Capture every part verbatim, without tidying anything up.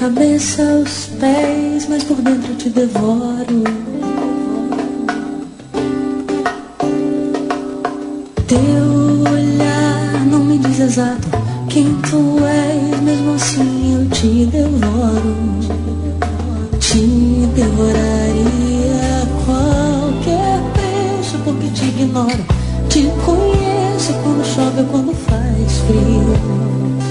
cabeça aos pés, mas por dentro te devoro. Teu olhar não me diz exato quem tu és, mesmo assim eu te devoro. Te devoraria a qualquer preço, porque te ignoro. Te conheço quando chove ou quando faz frio.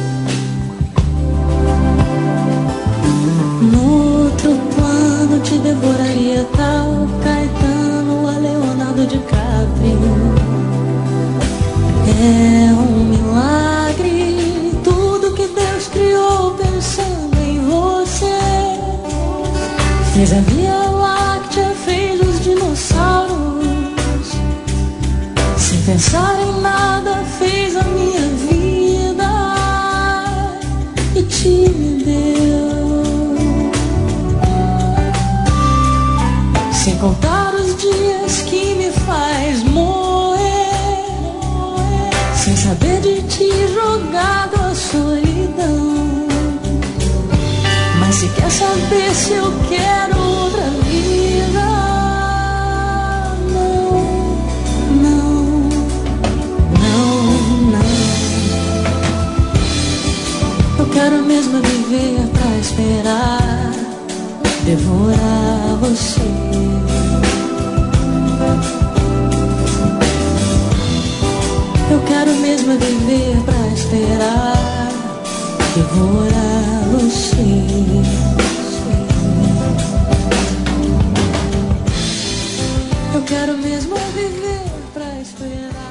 No outro plano te devoraria tal Caetano a Leonardo DiCaprio. É um milagre tudo que Deus criou pensando em você. Fez a Via Láctea, fez os dinossauros. Sem pensar em nada fez a minha vida e te deu. Sem contar os dias que me faz morrer, sem saber de ti jogado à solidão. Mas se quer saber se eu quero outra vida, não, não, não, não. Eu quero mesmo viver pra esperar, devorar você. Eu quero mesmo viver pra esperar, devorar você. Eu quero mesmo viver pra esperar.